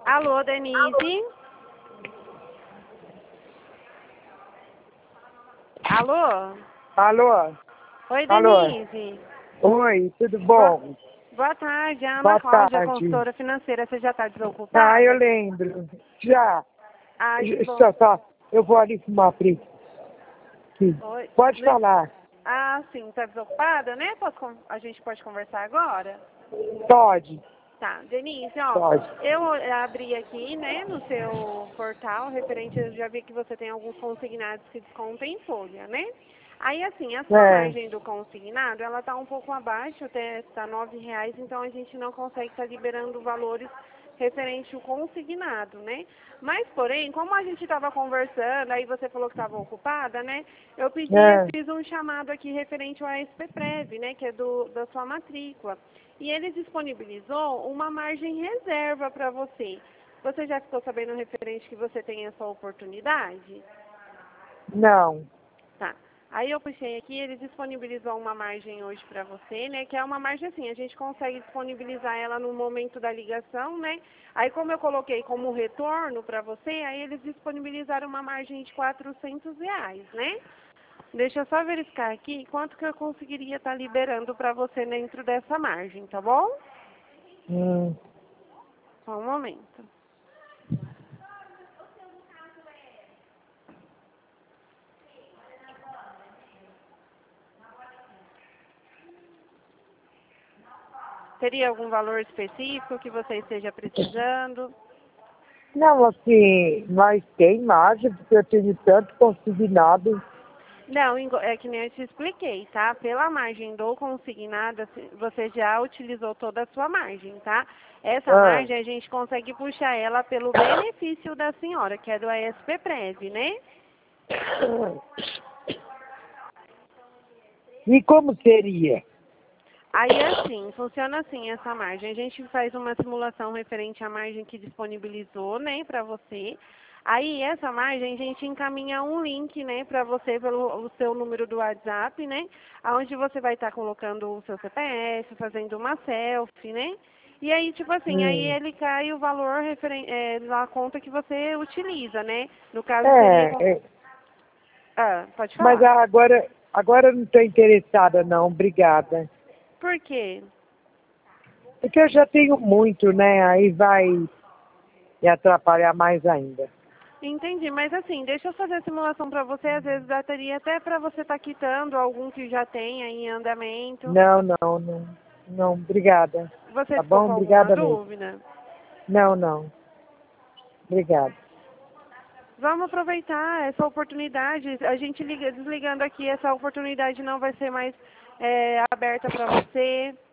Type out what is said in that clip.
Alô, Denise? Alô? Alô? Oi, Alô? Denise. Oi, tudo Boa, bom? boa tarde, Ana Boa Cláudia, tarde. consultora financeira. Você já está Ah, eu desocupada? lembro. Já. Ai, que bom. Eu vou ali fumar frio. Oi. Pode falar. Ah, sim, tá desocupada, né? A gente pode conversar agora? Pode. Tá, Denise, ó, Pode. eu abri aqui, né, no seu portal, referente, eu já vi que você tem alguns consignados que descontam em folha, né? Aí, assim, a sua É. margem do consignado, ela tá um pouco abaixo, até tá R$ 9, então a gente não consegue estar liberando valores referente ao consignado, né? Mas, porém, como a gente estava conversando, aí você falou que estava ocupada, né? Eu É. fiz um chamado aqui referente ao ASPPrev, né, que é da sua matrícula. E ele disponibilizou uma margem reserva para você. Você já ficou sabendo referente que você tem essa oportunidade? Não. Tá. Aí eu puxei aqui, ele disponibilizou uma margem hoje para você, né? Que é uma margem assim, a gente consegue disponibilizar ela no momento da ligação, né? Aí como eu coloquei como retorno para você, aí eles disponibilizaram uma margem de R$ 400, né? Deixa eu só verificar aqui quanto que eu conseguiria estar liberando para você dentro dessa margem, tá bom? Hum. Só um momento. Teria algum valor específico que você esteja precisando? Não, assim, mas tem margem, porque eu tenho tanto consignado. Não, é que nem eu te expliquei, tá? Pela margem do consignado, você já utilizou toda a sua margem, tá? Essa Ah. margem a gente consegue puxar ela pelo benefício da senhora, que é do ASPPrev, né? E como seria? Aí assim, funciona assim essa margem. A gente faz uma simulação referente à margem que disponibilizou, né, para você. Aí essa margem a gente encaminha um link, né, para você pelo o seu número do WhatsApp, né, aonde você vai estar colocando o seu CPF, fazendo uma selfie, né? E aí, tipo assim, aí Hum. ele cai o valor na conta que você utiliza, né? No caso seria... É. Ah, pode Mas falar. agora eu não estou interessada, não. Obrigada. Por quê? Porque eu já tenho muito, né? Aí vai me atrapalhar mais ainda. Entendi, mas assim, deixa eu fazer a simulação para você, às vezes daria até para você estar quitando algum que já tem aí em andamento. Não, não, não. Não, obrigada. Você Tá ficou bom? com alguma Obrigada mesmo. dúvida? Não, não. Obrigada. Vamos aproveitar essa oportunidade, a gente desligando aqui, essa oportunidade não vai ser mais aberta para você.